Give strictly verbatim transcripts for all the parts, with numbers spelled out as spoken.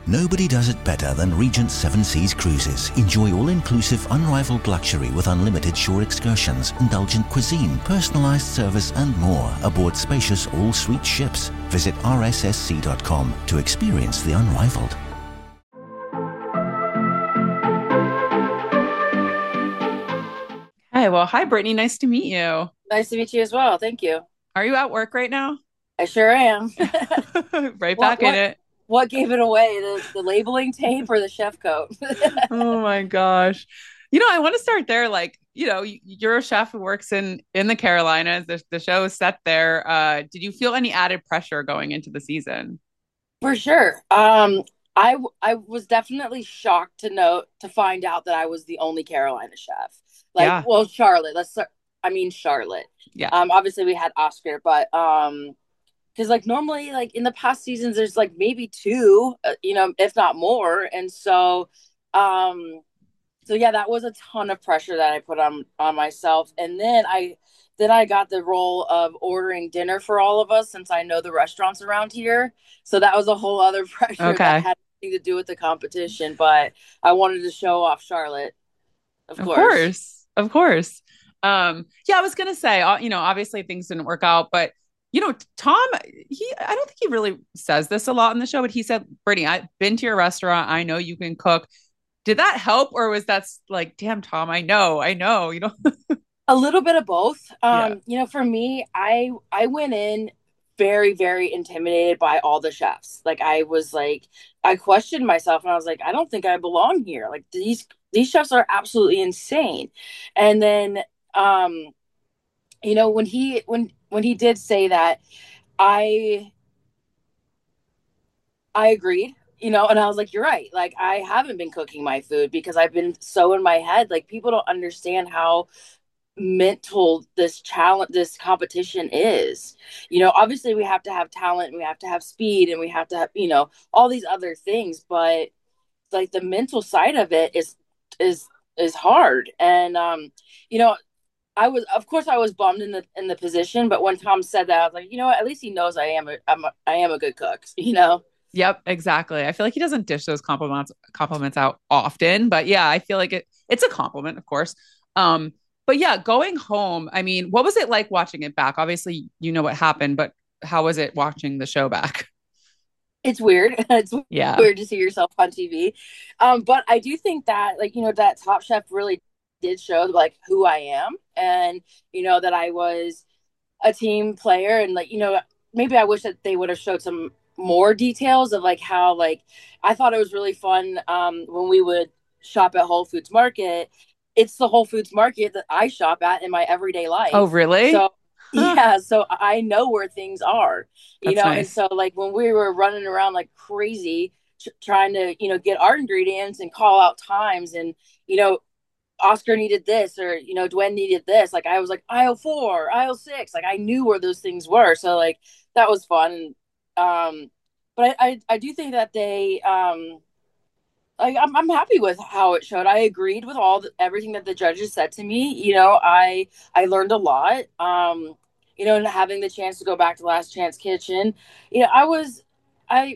Nobody does it better than Regent Seven Seas Cruises. Enjoy all-inclusive, unrivaled luxury with unlimited shore excursions, indulgent cuisine, personalized service, and more aboard spacious all-suite ships. Visit r s s c dot com to experience the unrivaled. Hi, well, hi, Brittany. Nice to meet you. Nice to meet you as well. Thank you. Are you at work right now? I sure am. Right What back in what it. what gave it away? The the labeling tape or the chef coat? Oh my gosh. You know, I want to start there. Like, you know, y- you're a chef who works in in the Carolinas. The, the show is set there. Uh, did you feel any added pressure going into the season? For sure. Um, I w- I was definitely shocked to know to find out that I was the only Carolina chef. Like, Yeah, well, Charlotte. Let's. start- I mean, Charlotte. yeah. Um, obviously we had Oscar, but um, because like normally, like in the past seasons, there's like maybe two, uh, you know, if not more, and so, um, so yeah, that was a ton of pressure that I put on on myself. And then I then I got the role of ordering dinner for all of us since I know the restaurants around here. So that was a whole other pressure that Okay. had nothing to do with the competition, but I wanted to show off Charlotte, of Of course. course. Of course. Um, yeah, I was gonna say, uh, you know, obviously things didn't work out, but you know, Tom, he I don't think he really says this a lot in the show, but he said, Brittany, I've been to your restaurant. I know you can cook. Did that help, or was that like, damn, Tom, I know, I know, you know? A little bit of both. Yeah. Um, you know, for me, I I went in very, very intimidated by all the chefs. Like I was like, I questioned myself and I was like, I don't think I belong here. Like these these chefs are absolutely insane. And then um, you know, when he when when he did say that, I I agreed, you know, and I was like, you're right. Like, I haven't been cooking my food because I've been so in my head. Like, people don't understand how mental this challenge, this competition is. You know, obviously, we have to have talent, and we have to have speed, and we have to have, you know, all these other things. But like, the mental side of it is, is, is hard. And, um, you know, I was, of course, I was bummed in the in the position, but when Tom said that, I was like, you know what? At least he knows I am a, I'm a I am a good cook. You know. Yep, exactly. I feel like he doesn't dish those compliments compliments out often, but yeah, I feel like it it's a compliment, of course. Um, but yeah, going home, I mean, what was it like watching it back? Obviously, you know what happened, but how was it watching the show back? It's weird. It's Yeah. weird to see yourself on T V. Um, but I do think that, like, you know, that Top Chef really did show like who I am, and you know that I was a team player, and like, you know, maybe I wish that they would have showed some more details of like how, like, I thought it was really fun um when we would shop at Whole Foods Market. It's the Whole Foods Market that I shop at in my everyday Oh, life. really? So yeah, so I know where things are, you That's know, and nice. so like when we were running around like crazy tr- trying to, you know, get our ingredients and call out times, and you know, Oscar needed this, or you know, Dwayne needed this. Like I was like aisle four, aisle six. Like I knew where those things were. So like that was fun. Um, but I, I, I do think that they um like I'm I'm happy with how it showed. I agreed with all the, everything that the judges said to me. You know, I I learned a lot. Um, you know, and having the chance to go back to Last Chance Kitchen, you know, I was I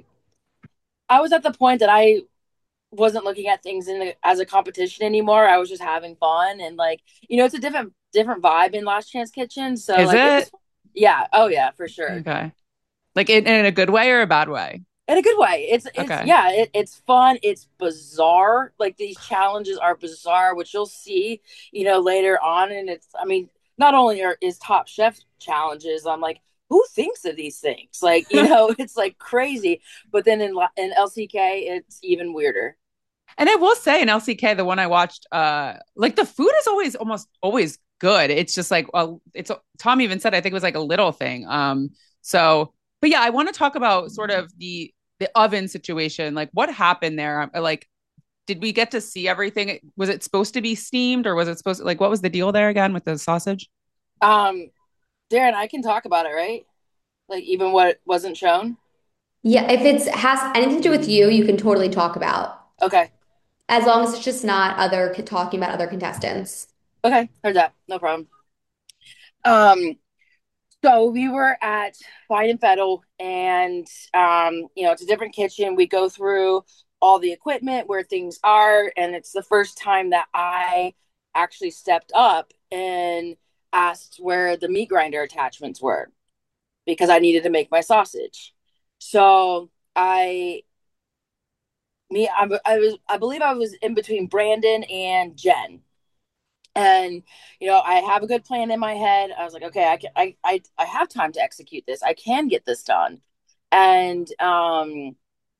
I was at the point that I wasn't looking at things in the, as a competition anymore. I was just having fun, and like, you know, it's a different different vibe in Last Chance Kitchen. So Is like it it? was, yeah, oh yeah, for sure. Okay. Like in, in a good way or a bad way? In a good way. It's it's Okay. yeah, it, it's fun. It's bizarre. Like these challenges are bizarre, which you'll see, you know, later on. And it's, I mean, not only are is Top Chef challenges, I'm like, who thinks of these things? Like, you know, it's like crazy. But then in in L C K, it's even weirder. And I will say in L C K, the one I watched, uh, like the food is always almost always good. It's just like, well, it's Tom even said I think it was like a little thing. Um, so, but yeah, I want to talk about sort of the the oven situation. Like, what happened there? Um, Like, did we get to see everything? Was it supposed to be steamed, or was it supposed to, like, what was the deal there again with the sausage? Um, Darren, I can talk about it, right? Like even what wasn't shown. Yeah, if it's has anything to do with you, you can totally talk about. Okay. As long as it's just not other talking about other contestants. Okay. Heard that. No problem. Um, So we were at Fine and Fettle, and um, you know, it's a different kitchen. We go through all the equipment where things are, and it's the first time that I actually stepped up and asked where the meat grinder attachments were because I needed to make my sausage. So I me I, I was I believe I was in between Brandon and Jen. And you know, I have a good plan in my head. I was like, okay, I can, I, I, I have time to execute this. I can get this done. And um,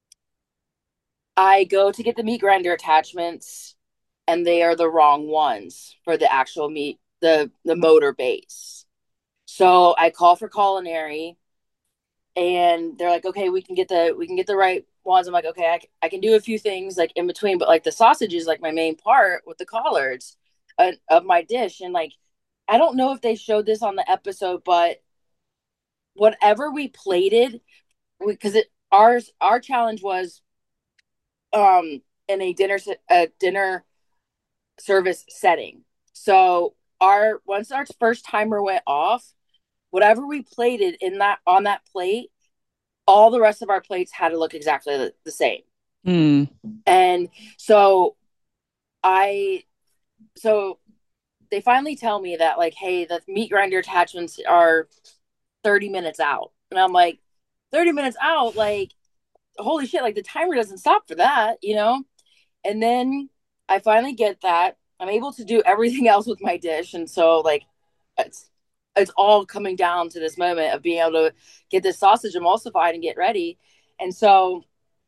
I go to get the meat grinder attachments, and they are the wrong ones for the actual meat, the the motor base. So I call for culinary, and they're like, okay, we can get the we can get the right ones. I'm like, okay, I, I can do a few things like in between, but like the sausage is like my main part with the collards uh, of my dish. And like, I don't know if they showed this on the episode, but whatever we plated, because it ours our challenge was um in a dinner a dinner service setting. So our once our first timer went off, whatever we plated in that on that plate, all the rest of our plates had to look exactly the, the same. Mm. And so I so they finally tell me that like, hey, the meat grinder attachments are thirty minutes out. And I'm like, thirty minutes out, like holy shit, like the timer doesn't stop for that, you know? And then I finally get that. I'm able to do everything else with my dish. And so like it's it's all coming down to this moment of being able to get this sausage emulsified and get ready. And so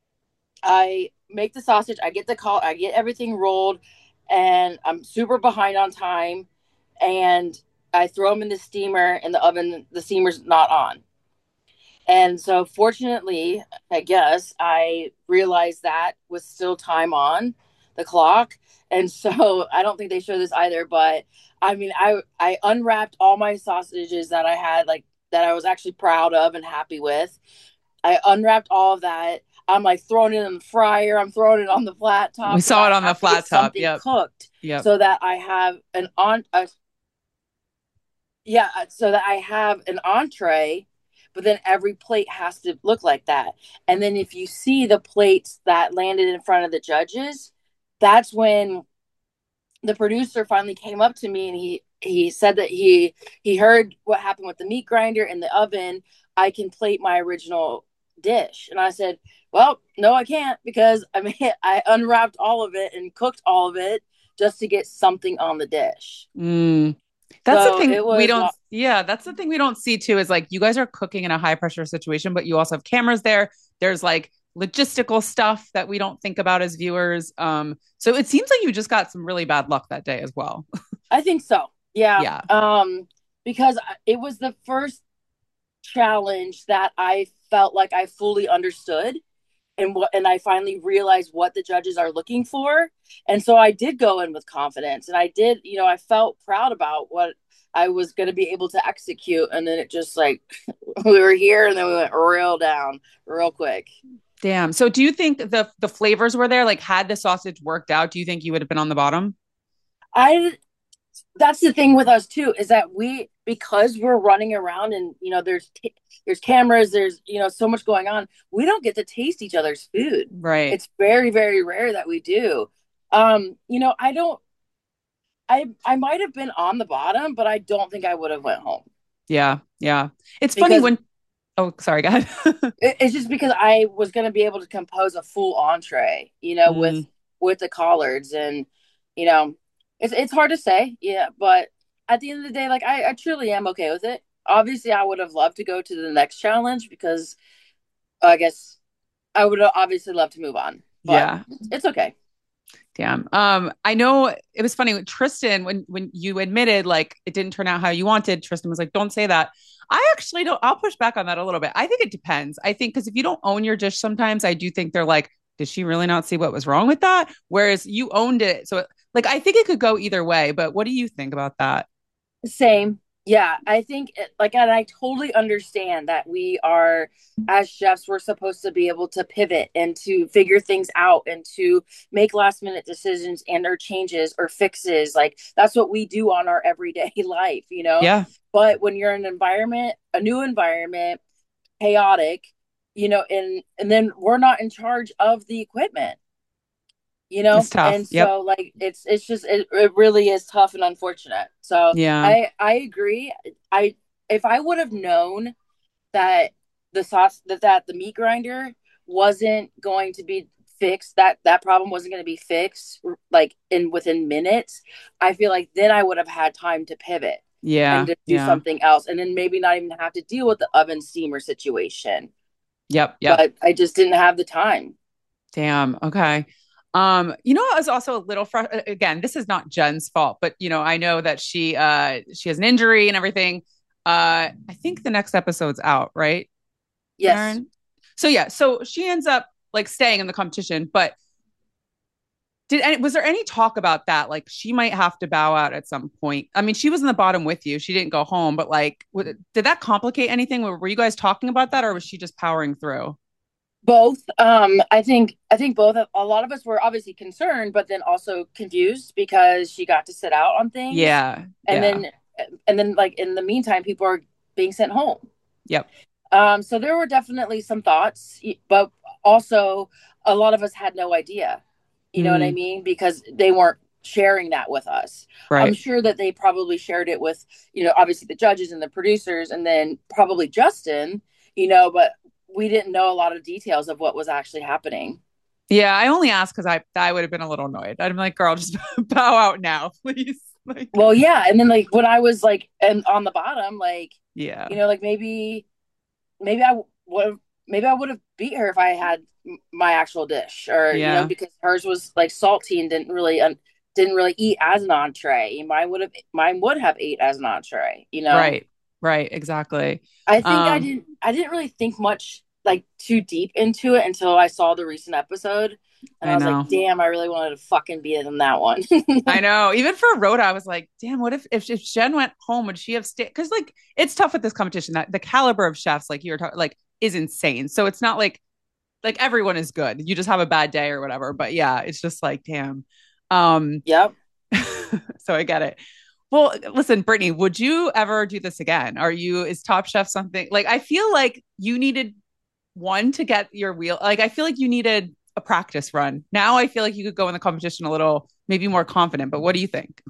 I make the sausage, I get the call, I get everything rolled, and I'm super behind on time. And I throw them in the steamer in the oven. The steamer's not on. And so fortunately, I guess I realized that was still time on the clock. And so I don't think they show this either, but I mean, I I unwrapped all my sausages that I had, like that I was actually proud of and happy with. I unwrapped all of that. I'm like throwing it in the fryer. I'm throwing it on the flat We top. saw it I on the have to get flat top. something Yep. cooked Yep. so that I have an on a, yeah, so that I have an entree, but then every plate has to look like that. And then if you see the plates that landed in front of the judges, that's when the producer finally came up to me, and he he said that he he heard what happened with the meat grinder in the oven. I can plate my original dish. And I said, well, no, I can't, because I mean I unwrapped all of it and cooked all of it just to get something on the dish. Mm. That's the So thing it we was don't, yeah, that's the thing we don't see too is like you guys are cooking in a high pressure situation, but you also have cameras there. There's like logistical stuff that we don't think about as viewers. Um, so it seems like you just got some really bad luck that day as well. I think so. Yeah. Yeah. Um, because it was the first challenge that I felt like I fully understood, and what and I finally realized what the judges are looking for. And so I did go in with confidence, and I did, you know, I felt proud about what I was going to be able to execute. And then it just like we were here, and then we went real down real quick. Damn. So do you think the the flavors were there? Like had the sausage worked out, do you think you would have been on the bottom? I that's the thing with us too, is that we, because we're running around and you know there's t- there's cameras, there's you know so much going on, we don't get to taste each other's food. Right. It's very very rare that we do. um you know I don't I I might have been on the bottom, but I don't think I would have went home. Yeah. Yeah. It's Because funny when, oh, sorry, go ahead. it, it's just because I was going to be able to compose a full entree, you know, with Mm. with the collards. And you know it's it's hard to say, yeah, but at the end of the day, like I, I truly am okay with it. Obviously I would have loved to go to the next challenge, because I guess I would have obviously loved to move on, but Yeah. it's okay. Damn. Um, I know it was funny with Tristan when when you admitted like it didn't turn out how you wanted. Tristan was like, "Don't say that." I actually don't. I'll push back on that a little bit. I think it depends. I think because if you don't own your dish, sometimes I do think they're like, "Did she really not see what was wrong with that?" Whereas you owned it, so like I think it could go either way. But what do you think about that? Same. Yeah, I think it- like, and I totally understand that we are, as chefs, we're supposed to be able to pivot and to figure things out and to make last minute decisions and or changes or fixes. Like that's what we do on our everyday life, you know? Yeah, But when you're in an environment, a new environment, chaotic, you know, and and then we're not in charge of the equipment, you it's know, tough. and Yep. so like it's it's just it, it really is tough and unfortunate. So Yeah. i i agree. I If I would have known that the sauce that that the meat grinder wasn't going to be fixed, that that problem wasn't going to be fixed like in within minutes, I feel like then I would have had time to pivot and Yeah. to do Yeah. something else, and then maybe not even have to deal with the oven steamer situation. Yep. Yep. But I just didn't have the time. Damn. Okay. Um, you know, I was also a little fr- again, this is not Jen's fault, but you know, I know that she uh she has an injury and everything. Uh, I think the next episode's out, right, Yes. Aaron? So yeah, so she ends up like staying in the competition, but did any, was there any talk about that? Like she might have to bow out at some point. I mean, she was in the bottom with you. She didn't go home, but like, w- did that complicate anything? Were, were you guys talking about that, or was she just powering through? Both. Um, I think I think both. A lot of us were obviously concerned, but then also confused because she got to sit out on things, Yeah, and yeah, then and then like in the meantime, people are being sent home. yep. Um, so there were definitely some thoughts, but also a lot of us had no idea. You know what I Mm, mean? Because they weren't sharing that with us. I'm right. sure that they probably shared it with, you know, obviously the judges and the producers, and then probably Justin, you know, but we didn't know a lot of details of what was actually happening. Yeah, I only asked because I I would have been a little annoyed. I'm like, girl, just bow out now, please. Like, Well, yeah. And then like when I was like, and on the bottom, like, yeah, you know, like maybe, maybe I would, maybe I would have beat her if I had my actual dish, or, you know, yeah, because hers was like salty and didn't really, um, didn't really eat as an entree. Mine would have, mine would have ate as an entree, you know? right, right, exactly. I think I Um, didn't I didn't really think much like too deep into it until I saw the recent episode, and I I was like, know. damn, I really wanted to fucking be in that one. I know. Even for Rhoda, I was like, damn, what if if, if Jen went home, would she have stayed? Because like it's tough with this competition. That the caliber of chefs, like you were talking, like is insane. So it's not like like everyone is good. You just have a bad day or whatever. But yeah, it's just like, damn. Um, Yep. so I get it. Well, listen, Brittany, would you ever do this again? Are you is Top Chef something like I feel like you needed one to get your wheel? Like I feel like you needed a practice run. Now I feel like you could go in the competition a little maybe more confident. But what do you think?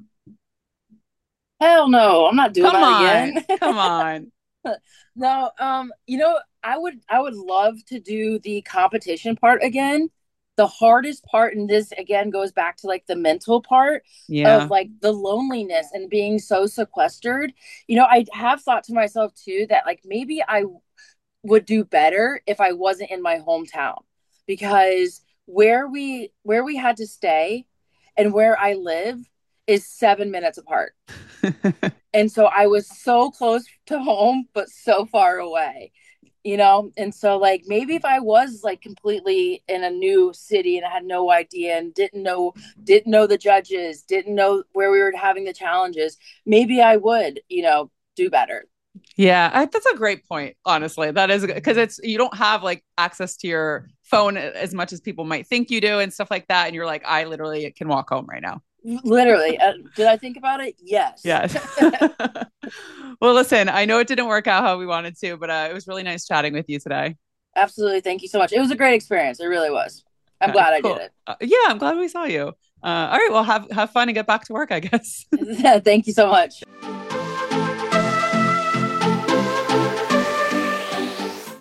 Hell no, I'm not doing Come that on. again. Come on. No, um, you know, I would I would love to do the competition part again. The hardest part, and this again goes back to like the mental part of Yeah. like the loneliness and being so sequestered. You know, I have thought to myself too that like maybe I would do better if I wasn't in my hometown, because where we where we had to stay and where I live is seven minutes apart. And so I was so close to home but so far away, you know. And so like maybe if I was like completely in a new city and I had no idea and didn't know didn't know the judges, didn't know where we were having the challenges, maybe I would, you know, do better. Yeah, I, that's a great point. Honestly, that is because it's you don't have like access to your phone as much as people might think you do and stuff like that. And you're like, I literally can walk home right now. Literally. Uh, did I think about it? Yes. Yes. Well, listen, I know it didn't work out how we wanted to, but uh, it was really nice chatting with you today. Absolutely. Thank you so much. It was a great experience. It really was. I'm Okay, glad I did cool. it. Uh, yeah, I'm glad we saw you. Uh, all right, well, have have fun and get back to work, I guess. Thank you so much.